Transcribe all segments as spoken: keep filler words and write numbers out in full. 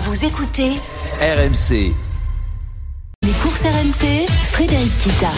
Vous écoutez R M C. Les courses R M C, Frédéric Kita.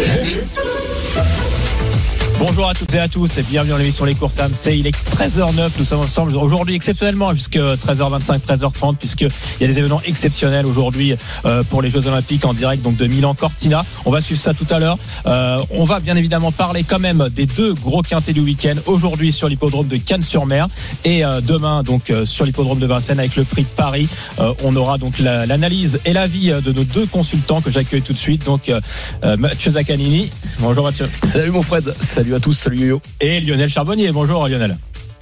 Bonjour à toutes et à tous et bienvenue dans l'émission Les courses R M C. Il est treize heures neuf, nous sommes ensemble aujourd'hui exceptionnellement jusqu'à treize heures vingt-cinq, treize heures trente, puisqu'il y a des événements exceptionnels aujourd'hui euh, pour les Jeux Olympiques en direct donc de Milan-Cortina. On va suivre ça tout à l'heure. Euh, on va bien évidemment parler quand même des deux gros quintés du week-end, aujourd'hui sur l'hippodrome de Cannes-sur-Mer et euh, demain donc euh, sur l'hippodrome de Vincennes avec le prix de Paris. Euh, on aura donc la, l'analyse et l'avis de nos deux consultants que j'accueille tout de suite. Donc euh, Mathieu Zaccanini. Bonjour Mathieu. Salut mon Fred. Salut à tous, salut Yo-Yo. Et Lionel Charbonnier, bonjour Lionel.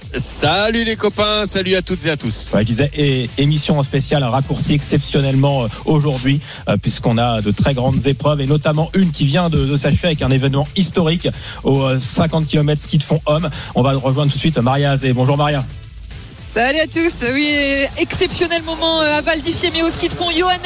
Salut les copains, salut à toutes et à tous. Ouais, je disais, et, émission spéciale, un raccourci exceptionnellement euh, aujourd'hui, euh, puisqu'on a de très grandes épreuves, et notamment une qui vient de, de s'achever avec un événement historique aux euh, cinquante kilomètres ski de fond homme. On va rejoindre tout de suite Maria Azé. Bonjour Maria. Salut à tous, oui, exceptionnel moment à Val di Fiemme au ski de fond. Johannes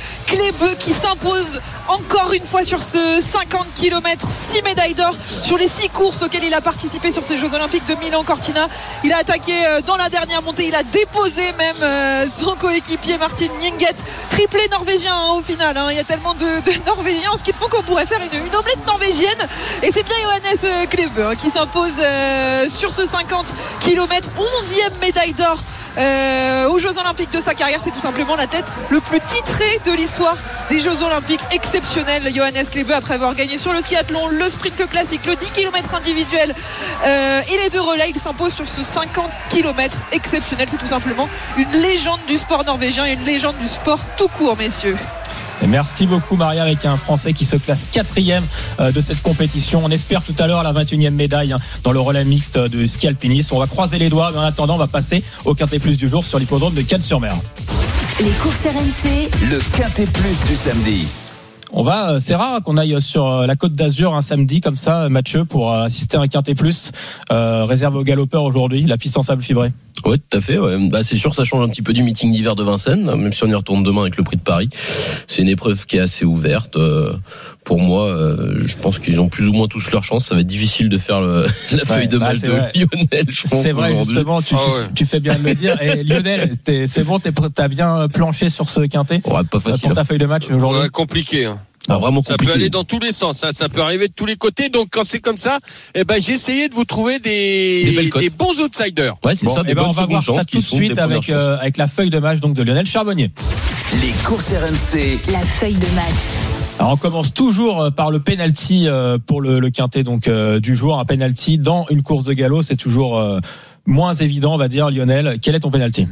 Klebe qui s'impose encore une fois sur ce cinquante kilomètres, six médailles d'or sur les six courses auxquelles il a participé sur ces Jeux Olympiques de Milan-Cortina. Il a attaqué dans la dernière montée, il a déposé même son coéquipier Martin Nyenget, triplé norvégien hein, au final. Hein. Il y a tellement de, de Norvégiens en ski de fond qu'on pourrait faire une, une omelette norvégienne. Et c'est bien Johannes Klebe hein, qui s'impose euh, sur ce cinquante kilomètres, onzième médaille d'or Euh, aux Jeux Olympiques de sa carrière. C'est tout simplement l'athlète le plus titré de l'histoire des Jeux Olympiques. Exceptionnel Johannes Klebe, après avoir gagné sur le skiathlon, le sprint classique, le dix kilomètres individuel euh, et les deux relais. Il s'impose sur ce cinquante kilomètres exceptionnel. C'est tout simplement une légende du sport norvégien et une légende du sport tout court, messieurs. Et merci beaucoup Maria, avec un Français qui se classe quatrième de cette compétition. On espère tout à l'heure la vingt et unième médaille dans le relais mixte de ski alpinisme. On va croiser les doigts, mais en attendant on va passer au Quintet Plus du jour sur l'hippodrome de Cannes-sur-Mer. Les courses R M C, le Quintet Plus du samedi. On va, c'est rare qu'on aille sur la Côte d'Azur un samedi comme ça, Mathieu, pour assister à un Quintet Plus euh, réservé aux galopeurs aujourd'hui, la piste en sable fibré. Oui, tout à fait. Ouais. Bah, c'est sûr, ça change un petit peu du meeting d'hiver de Vincennes, même si on y retourne demain avec le prix de Paris. C'est une épreuve qui est assez ouverte. Euh, pour moi, euh, je pense qu'ils ont plus ou moins tous leur chance. Ça va être difficile de faire le, la ouais, feuille de bah, match de vrai. Lionel, je pense. C'est vrai, aujourd'hui. justement, tu, ah ouais. tu, tu fais bien de le dire. Et Lionel, t'es, c'est bon, t'es, t'as bien planché sur ce Quintet. Ouais, pas facile. Pour ta feuille de match aujourd'hui. Ouais, compliqué. Hein. Ah, vraiment ça compliqué. peut aller dans tous les sens, ça, ça peut arriver de tous les côtés. Donc quand c'est comme ça, eh ben j'ai essayé de vous trouver des, des, des bons outsiders. Ouais, c'est bon, ça. Des eh ben bonnes on va voir ça tout de suite avec euh, avec la feuille de match donc de Lionel Charbonnier. Les courses R M C. La feuille de match. Alors on commence toujours par le penalty pour le, le quintet donc euh, du jour. Un penalty dans une course de galop, c'est toujours euh, moins évident, on va dire. Lionel, quel est ton penalty?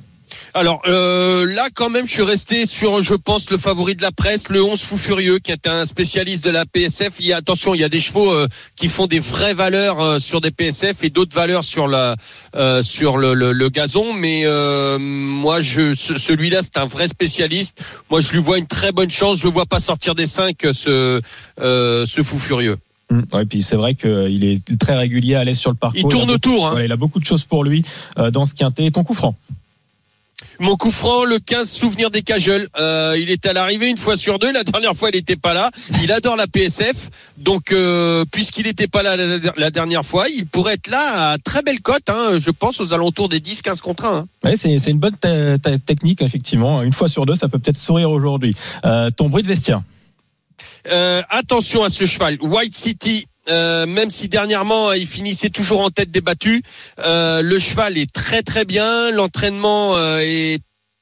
Alors euh, là quand même je suis resté sur je pense le favori de la presse, le onze Fou Furieux qui est un spécialiste de la P S F. Il y a attention, il y a des chevaux euh, qui font des vraies valeurs euh, sur des P S F et d'autres valeurs sur la euh, sur le, le, le gazon, mais euh, moi je ce, celui-là c'est un vrai spécialiste. Moi je lui vois une très bonne chance, je le vois pas sortir des cinq ce euh, ce Fou Furieux. Ouais, puis c'est vrai qu'il est très régulier à l'aise sur le parcours. Il tourne il autour beaucoup, hein. Ouais, il a beaucoup de choses pour lui euh, dans ce quintet. Ton coup franc? Mon coup franc, le quinze Souvenir des Cajoles. Euh, il était à l'arrivée une fois sur deux. La dernière fois, il n'était pas là. Il adore la P S F. Donc, euh, puisqu'il n'était pas là la, la dernière fois, il pourrait être là à très belle cote, hein, je pense, aux alentours des dix quinze contre un. Hein. Ouais, c'est, c'est une bonne t- t- technique, effectivement. Une fois sur deux, ça peut peut-être sourire aujourd'hui. Euh, ton bruit de vestiaire? euh, Attention à ce cheval. White City. Euh, même si dernièrement il finissait toujours en tête des battus, euh, le cheval est très très bien, l'entraînement euh, est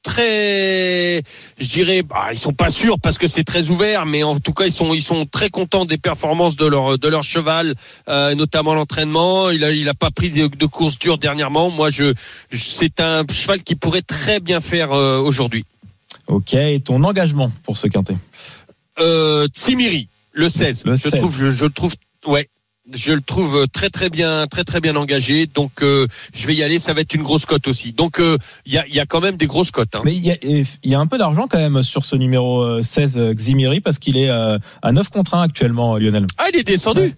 très, je dirais, bah, ils sont pas sûrs parce que c'est très ouvert, mais en tout cas ils sont ils sont très contents des performances de leur de leur cheval, euh, notamment l'entraînement. Il a il a pas pris de, de course dure dernièrement. Moi je, je c'est un cheval qui pourrait très bien faire euh, aujourd'hui. Ok, et ton engagement pour ce quintet? Euh, Tsimiri, le seize. Le je seize. trouve je, je le trouve ouais. Je le trouve très très bien, très très bien engagé. Donc euh, je vais y aller. Ça va être une grosse cote aussi. Donc il euh, y a il y a quand même des grosses cotes. Hein. Mais il y a il y a un peu d'argent quand même sur ce numéro seize Ximiri parce qu'il est euh, à neuf contre un actuellement, Lionel. Ah il est descendu. Ouais.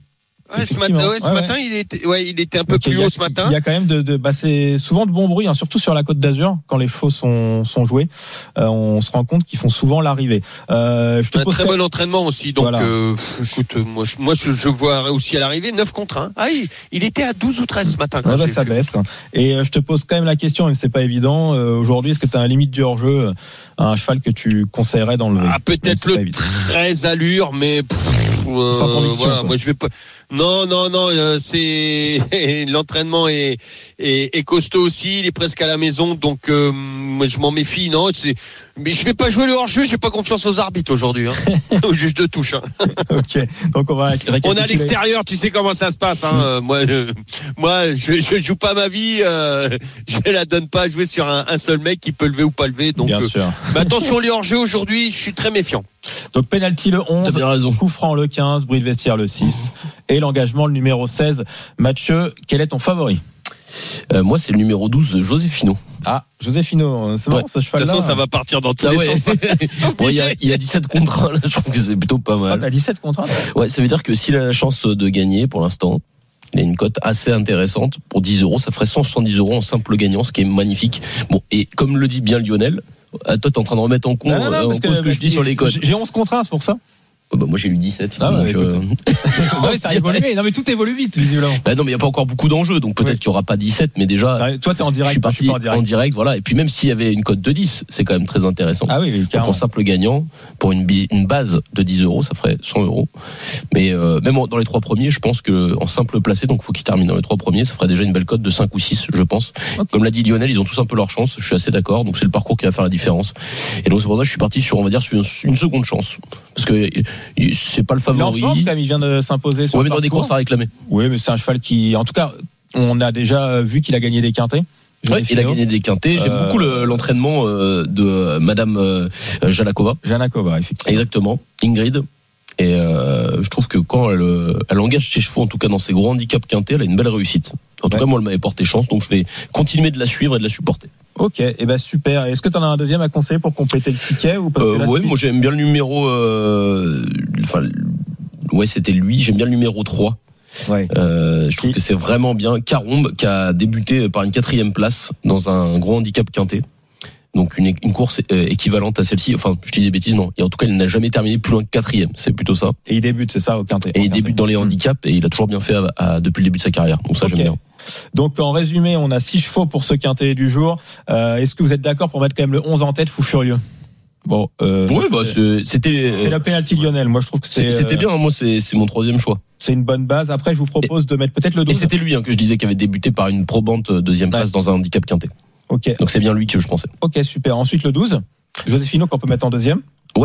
Ouais, ce matin, ouais, ce ouais, matin ouais. il était, ouais, il était un peu Donc, plus il y a- haut ce matin. Il y a quand même de, de bah, c'est souvent de bons bruits, hein, surtout sur la Côte d'Azur quand les chevaux sont sont joués. Euh, on se rend compte qu'ils font souvent l'arrivée. Euh, je te Un pose très bon entraînement aussi. Donc, Voilà. euh, écoute, euh, moi, je, moi, je, je vois aussi à l'arrivée neuf contre un. Ah, il, il était à douze ou treize ce matin. Quand Ouais, bah, j'ai ça fait. baisse. Et euh, je te pose quand même la question, même si c'est pas évident. Euh, aujourd'hui, est-ce que tu as un limite du hors-jeu, euh, un cheval que tu conseillerais d'enlever? Ah, peut-être le treize allure, mais pff, euh, Sans conviction, voilà, quoi. moi je vais pas. Non, non, non, euh, c'est l'entraînement est, est est costaud aussi. Il est presque à la maison, donc euh, moi je m'en méfie. Non, c'est. Mais je vais pas jouer le hors-jeu. J'ai pas confiance aux arbitres aujourd'hui, hein. Au juge de touche. Hein. Ok. Donc on va récapituler. On est à l'extérieur, tu sais comment ça se passe. Hein. Euh, moi, je, moi, je, je joue pas ma vie. Euh, je la donne pas à jouer sur un, un seul mec qui peut lever ou pas lever. Donc, Bien euh, sûr. mais attention les hors-jeu aujourd'hui. Je suis très méfiant. Donc penalty le onze, T'as bien raison. coup franc le quinze, bruit de vestiaire le six et l'engagement le numéro seize. Mathieu, quel est ton favori? Euh, moi, c'est le numéro douze, Josefino. Ah, Josefino, c'est bon Ouais. ce De cheval-là. toute façon, ça va partir dans tous Ah les ouais. sens. Bon, il y a, il y a dix-sept contre un, là, je trouve que c'est plutôt pas Ah, mal. t'as dix-sept contre un. Ouais, ça veut dire que s'il a la chance de gagner pour l'instant, il a une cote assez intéressante. Pour dix euros, ça ferait cent soixante-dix euros en simple gagnant, ce qui est magnifique. Bon, et comme le dit bien Lionel, ah, toi, t'es en train de remettre en compte, Non, non, non, euh, en parce cause ce que je dis sur les cotes. J'ai onze contre un, c'est pour ça. Oh, bah, moi, j'ai lu dix-sept. Ah, donc, ouais, euh, Non, mais ça a évolué. Non, mais tout évolue vite, visiblement. bah, non, mais il n'y a pas encore beaucoup d'enjeux, donc peut-être Oui. qu'il n'y aura pas dix-sept, mais déjà, Toi, t'es en je direct. suis moi, parti pas en direct. direct. voilà. Et puis même s'il y avait une cote de dix, c'est quand même très intéressant. Ah oui, oui, Donc, carrément. en simple gagnant, pour une, bi- une base de dix euros, ça ferait cent euros. Mais euh, même en- dans les trois premiers, je pense que en simple placé, donc il faut qu'ils terminent dans les trois premiers, ça ferait déjà une belle cote de cinq ou six, je pense. Ok. Comme l'a dit Lionel, ils ont tous un peu leur chance, je suis assez d'accord. Donc c'est le parcours qui va faire la différence. Et donc c'est pour ça que je suis parti sur, on va dire, sur une, une seconde chance. Parce que euh, c'est pas le Il est en favori. forme, quand même, il vient de s'imposer sur Ouais, le mais dans des parcours. courses à réclamer. Oui, mais c'est un cheval qui, en tout cas, on a déjà vu qu'il a gagné des quintés. Ouais, il a gagné des quintés. J'aime Euh, beaucoup le- l'entraînement euh, de Madame euh, Jalakova. Janakova, effectivement. Exactement, Ingrid. Et euh, je trouve que quand elle, euh, elle engage ses chevaux, en tout cas dans ses gros handicaps quintés, elle a une belle réussite. En tout Ouais. cas, moi, elle m'avait porté chance, donc je vais continuer de la suivre et de la supporter. Ok, et eh ben super. Est-ce que tu en as un deuxième à conseiller pour compléter le ticket ou parce Euh, que là, ouais, c'est- moi j'aime bien le numéro. Euh, enfin, ouais, c'était lui. J'aime bien le numéro trois. Ouais. Euh, je trouve Et- que c'est vraiment bien. Carombe qui a débuté par une quatrième place dans un gros handicap quinté. Donc une, une course euh, équivalente à celle-ci. Enfin, je dis des bêtises, non. Et en tout cas, il n'a jamais terminé plus loin que quatrième. C'est plutôt ça. Et il débute, c'est ça, au quintet. Et au il quintet. débute dans les handicaps et il a toujours bien fait à, à- depuis le début de sa carrière. Donc ça, Ok. j'aime bien. Donc en résumé, on a six chevaux pour ce quintet du jour. Euh, Est-ce que vous êtes d'accord pour mettre quand même le onze en tête, fou furieux? Bon, euh, Oui, bah c'est- c'était. c'est la penalty Lionel. Moi, je trouve que c'est c'est- C'était euh, bien. Moi, c'est c'est mon troisième choix. c'est une bonne base. Après, je vous propose de mettre peut-être le Et douze. c'était lui hein, que je disais qui avait débuté par une probante deuxième place Ouais. dans un handicap quinté. Ok, Donc c'est bien lui que je pensais. ok, super. Ensuite le douze. Joséphino qu'on peut mettre en deuxième. Ouais.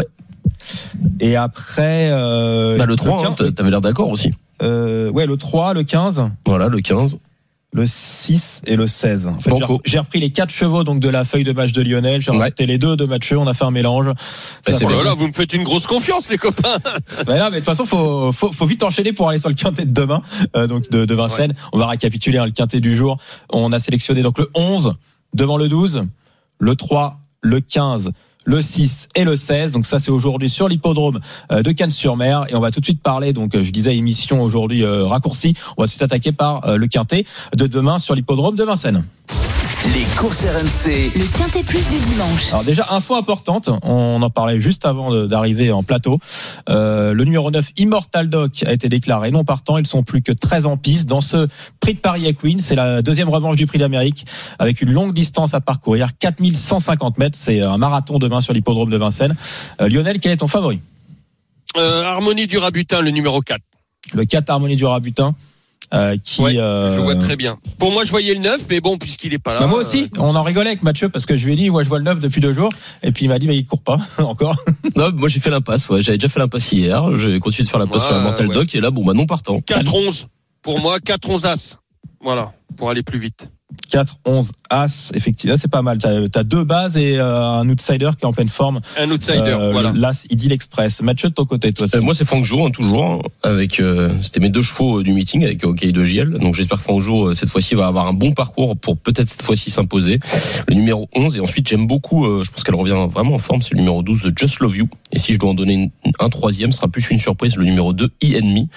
Et après. Euh, Bah, le trois, hein, quinze, t'avais l'air d'accord aussi. euh, ouais, le trois, le quinze. Voilà, le quinze. Le six et le seize. En fait, Banco. j'ai- j'ai repris les quatre chevaux donc de la feuille de match de Lionel, j'ai Ouais. rajouté les deux de Mathieu, on a fait un mélange. Ça c'est fait- Oh bien. là là, vous me faites une grosse confiance, les copains. Bah là, mais de toute façon, faut, faut, faut vite enchaîner pour aller sur le quintet de demain, euh, donc de, de Vincennes. On va récapituler hein, le quintet du jour. On a sélectionné donc le onze devant le douze, le trois, le quinze, le six et le seize. Donc ça, c'est aujourd'hui sur l'hippodrome euh, de Cannes-sur-Mer. Et on va tout de suite parler, donc euh, je disais émission aujourd'hui euh, raccourcie, on va tout de suite attaquer par euh, le quintet de demain sur l'hippodrome de Vincennes. Les courses R M C. Le Quintet Plus du dimanche. Alors déjà, info importante, on en parlait juste avant de- d'arriver en plateau. Euh, le numéro neuf, Immortal Doc, a été déclaré non partant. Ils sont plus que treize en piste. Dans ce prix de Paris Equine, c'est la deuxième revanche du prix d'Amérique avec une longue distance à parcourir, quatre mille cent cinquante mètres. C'est un marathon demain sur l'hippodrome de Vincennes. Euh, Lionel, quel est ton favori? Euh, Harmonie du Rabutin, le numéro quatre. Le quatre Harmonie du Rabutin. Euh, qui, Ouais, euh, Je vois très bien. Pour moi, je voyais le neuf, mais bon, puisqu'il est pas là. bah, moi aussi, euh, on en rigolait avec Mathieu parce que je lui ai dit, moi je vois le neuf depuis deux jours, et puis il m'a dit, mais il court pas encore. Non, moi j'ai fait l'impasse. Ouais. J'avais déjà fait l'impasse hier. J'ai continué de faire l'impasse Ouais, sur la Mortal ouais. Doc et là, bon, bah non partant. quatre onze. Pour moi, quatre onze As. Voilà, pour aller plus vite. quatre, onze, As, effectivement, c'est pas mal. T'as as deux bases et euh, un outsider qui est en pleine forme. Un outsider, Euh, voilà. L'As, Idyll Express. Mathieu, de ton côté, toi. Euh, moi, c'est Franck Jo, hein, toujours, avec euh, c'était mes deux chevaux euh, du meeting avec OK de J L. Donc j'espère que Franck Jo euh, cette fois-ci va avoir un bon parcours pour peut-être cette fois-ci s'imposer. Le numéro onze et ensuite j'aime beaucoup, euh, je pense qu'elle revient vraiment en forme, c'est le numéro douze, Just Love You. Et si je dois en donner une, un troisième, ce sera plus une surprise, le numéro deux, E Enemy.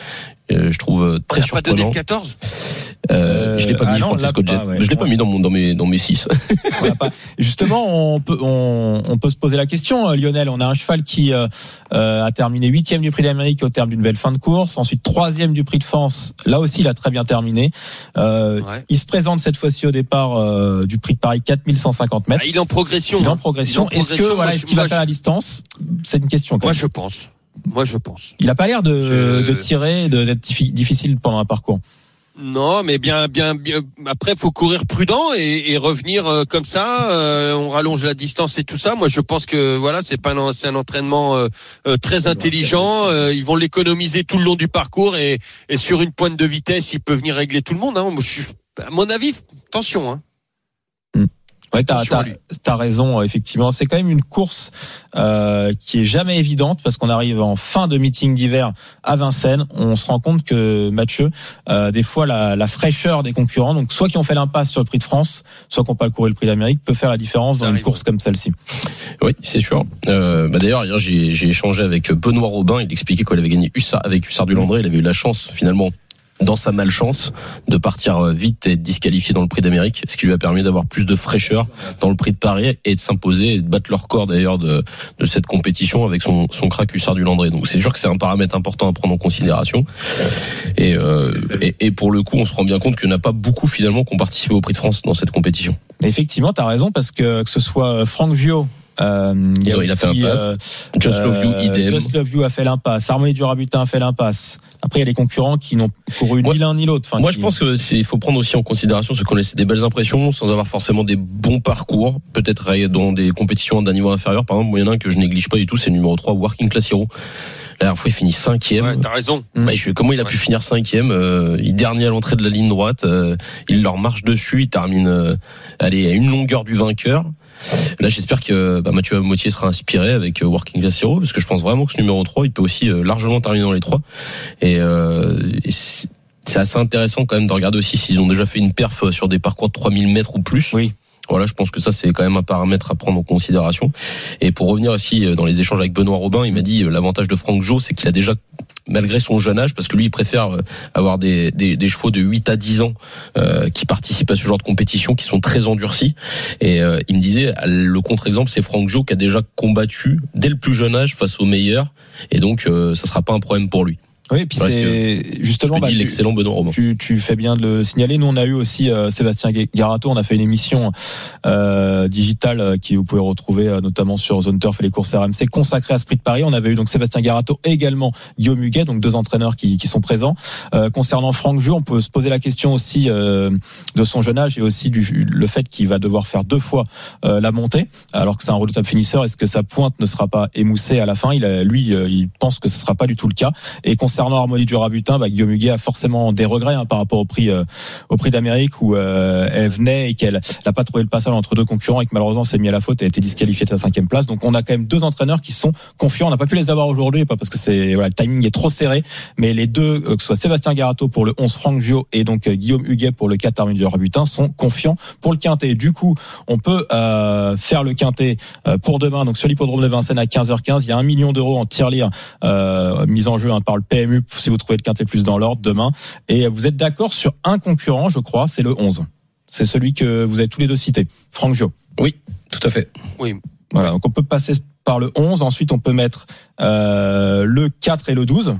euh, je trouve très On n'a pas donné surprenant. le quatorze Euh, je l'ai pas ah mis non, Francesco là, Jet. pas, ouais. Je l'ai pas mis dans mon dans mes dans mes six. On a pas- Justement, on peut on, on peut se poser la question, Lionel. On a un cheval qui euh, euh, a terminé huitième du Prix d'Amérique au terme d'une belle fin de course. Ensuite troisième du Prix de France. Là aussi, il a très bien terminé. Euh, Ouais. Il se présente cette fois-ci au départ euh, du Prix de Paris, quatre mille cent cinquante mètres. Ah, il est en progression. Il est en hein. progression. Il est en Est-ce que progression. voilà, Moi, est-ce je- qu'il va moi, faire je- la distance? C'est une question. Quand Moi, même. je pense. Moi, je pense. Il a pas l'air de, Je- de tirer, de- d'être diffi- difficile pendant un parcours. Non, mais bien, bien, bien. Après, faut courir prudent et, et revenir euh, comme ça. Euh, on rallonge la distance et tout ça. Moi, je pense que voilà, c'est pas un, c'est un entraînement euh, euh, très intelligent. Euh, ils vont l'économiser tout le long du parcours et, et sur une pointe de vitesse, il peut venir régler tout le monde. Hein. Moi, je suis, à mon avis, attention. Hein. Ouais, t'as, Attention à t'as, lui. t'as raison, effectivement. C'est quand même une course euh, qui est jamais évidente parce qu'on arrive en fin de meeting d'hiver à Vincennes. On se rend compte que, Mathieu, euh, des fois, la, la fraîcheur des concurrents, donc soit qui ont fait l'impasse sur le Prix de France, soit qui n'ont pas couru le Prix d'Amérique, peut faire la différence Ça dans une arrive. course comme celle-ci. Oui, c'est sûr. Euh, bah d'ailleurs, hier, j'ai, j'ai échangé avec Benoît Robin. Il expliquait qu'il avait gagné Hussard, avec Hussard du Landré. Il avait eu la chance, finalement, dans sa malchance, de partir vite et être disqualifié dans le Prix d'Amérique, ce qui lui a permis d'avoir plus de fraîcheur dans le Prix de Paris et de s'imposer et de battre le record d'ailleurs de, de cette compétition avec son, son crack Hussard du Landré. Donc c'est sûr que c'est un paramètre important à prendre en considération. Et, euh, et, et pour le coup, on se rend bien compte qu'il n'y en a pas beaucoup finalement qui ont participé au Prix de France dans cette compétition. Et effectivement, t'as raison parce que que ce soit Franck Viau, Euh, il, y a Ils ont- il a aussi, fait l'impasse. euh, Just Love You, euh, idem. Just Love You a fait l'impasse. Harmonie du Rabutin a fait l'impasse. Après, il y a les concurrents qui n'ont couru Moi- ni l'un ni l'autre. Enfin, Moi, qui- je pense que c'est, il faut prendre aussi en considération ceux qui ont laissé des belles impressions sans avoir forcément des bons parcours, peut-être dans des compétitions d'un niveau inférieur. Par exemple, il y en a un que je néglige pas du tout, c'est le numéro trois, Working Class Hero. La dernière fois, il finit cinquième. Ouais, t'as raison. Bah, je, comment il a Ouais. pu finir cinquième euh, Il est dernier à l'entrée de la ligne droite. Euh, il leur marche dessus. Il termine euh, allez, à une longueur du vainqueur. Là, j'espère que bah, Mathieu Amotier sera inspiré avec euh, Working Class Hero, parce que je pense vraiment que ce numéro trois, il peut aussi euh, largement terminer dans les trois. Et, euh, et c'est, c'est assez intéressant quand même de regarder aussi s'ils ont déjà fait une perf sur des parcours de trois mille mètres ou plus. Oui. Voilà, je pense que ça, c'est quand même un paramètre à prendre en considération. Et pour revenir aussi euh, dans les échanges avec Benoît Robin, il m'a dit euh, l'avantage de Franck Jo, c'est qu'il a déjà, malgré son jeune âge, parce que lui, il préfère euh, avoir des, des, des chevaux de huit à dix ans euh, qui participent à ce genre de compétition, qui sont très endurcis. Et euh, il me disait, le contre-exemple, c'est Franck Jo qui a déjà combattu dès le plus jeune âge face aux meilleurs. Et donc, euh, ça sera pas un problème pour lui. Oui, et puis Parce c'est justement. Ce que bah, dit tu- l'excellent Benoît Robin. Tu, tu fais bien de le signaler. Nous, on a eu aussi euh, Sébastien Garato. On a fait une émission euh, digitale euh, qui vous pouvez retrouver euh, notamment sur Zone Turf et les courses R M C consacrée à ce Prix de Paris. On avait eu donc Sébastien Garato et également Guillaume Huguet, donc deux entraîneurs qui, qui sont présents. Euh, concernant Franck Jou, on peut se poser la question aussi euh, de son jeune âge et aussi du le fait qu'il va devoir faire deux fois euh, la montée, alors que c'est un redoutable finisseur. Est-ce que sa pointe ne sera pas émoussée à la fin? Il a, lui, euh, il pense que ce sera pas du tout le cas. Et concernant Harmonie du Rabutin, bah, Guillaume Huguet a forcément des regrets hein, par rapport au prix euh, au prix d'Amérique où euh, elle venait et qu'elle n'a pas trouvé le passage entre deux concurrents et que malheureusement s'est mis à la faute et a été disqualifiée de sa cinquième place. Donc on a quand même deux entraîneurs qui sont confiants. On n'a pas pu les avoir aujourd'hui, pas parce que c'est voilà, le timing est trop serré, mais les deux, euh, que ce soit Sébastien Garato pour le onze, Franck Gio et donc euh, Guillaume Huguet pour le quatre, Harmonie du Rabutin, sont confiants pour le quintet. Du coup, on peut euh, faire le quintet euh, pour demain. Donc sur l'hippodrome de Vincennes à quinze heures quinze, il y a un million d'euros en tirelire euh, mise en jeu hein, par le P M U si vous trouvez le quintet plus dans l'ordre demain. Et vous êtes d'accord sur un concurrent, je crois, c'est le onze. C'est celui que vous avez tous les deux cité, Franck Gio. Oui, tout à fait. Oui. Voilà, donc on peut passer par le onze, ensuite on peut mettre euh, le quatre et le douze.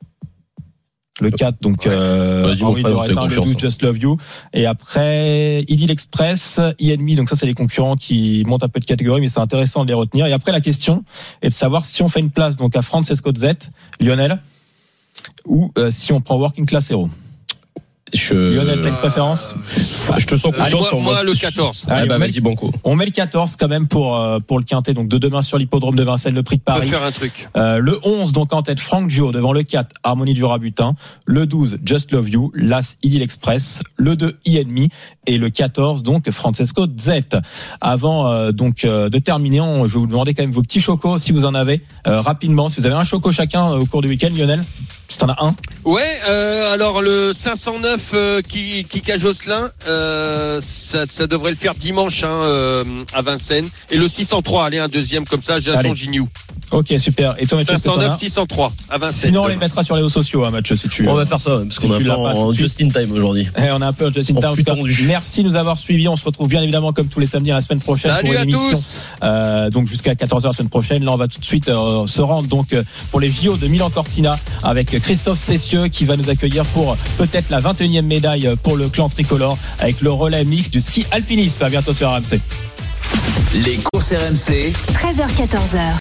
Le quatre, donc Ouais. euh, Vas-y, mon Henri frère, de on fait Loretin, le confiance, douze, hein. Just Love You. Et après, Idyll Express, Enemy, donc ça c'est les concurrents qui montent un peu de catégorie, mais c'est intéressant de les retenir. Et après la question est de savoir si on fait une place donc à Francesco Z, Lionel, ou euh, si on prend Working Class Hero. Je... Lionel, t'as une préférence? je te sens Allez, confiant moi, sur moi, le quatorze. Ah Allez, bah on met vas-y Banco. On met le quatorze quand même pour euh, pour le quintet donc de demain sur l'hippodrome de Vincennes, le Prix de On peut Paris. faire un truc. Euh, le onze donc en tête Franck Gio devant le quatre Harmonie du Rabutin, le douze Just Love You, l'As Idyll Express, le deux Enemy et le quatorze donc Francesco Z. Avant euh, donc euh, de terminer, on, je vais vous demander quand même vos petits chocos si vous en avez euh, rapidement, si vous avez un choco chacun euh, au cours du week-end, Lionel, si t'en as un. Ouais, euh, alors le cinq cent neuf euh, qui qui cage Josselin, euh, ça, ça devrait le faire dimanche hein, euh, à Vincennes. Et le six cent trois, allez un deuxième comme ça, Jason Allez. Gignoux. Ok, super. Et toi, Mathieu, cinq cent neuf, six cent trois à Vincennes. Sinon, on les mettra sur les réseaux sociaux, hein, Mathieu, si tu On va faire ça, parce qu'on si est un peu en just in time aujourd'hui. Eh, on a un peu en just in time. En tout cas, merci de nous avoir suivis. On se retrouve bien évidemment comme tous les samedis la semaine prochaine. Salut pour une à émission. tous. Euh, donc jusqu'à quatorze heures la semaine prochaine. Là, on va tout de suite euh, se rendre donc euh, pour les J O de Milan-Cortina avec Christophe Cessieux qui va nous accueillir pour peut-être la vingt et unième médaille pour le clan tricolore avec le relais mix du ski alpinisme. À bientôt sur R M C. Les courses R M C. treize heures quatorze.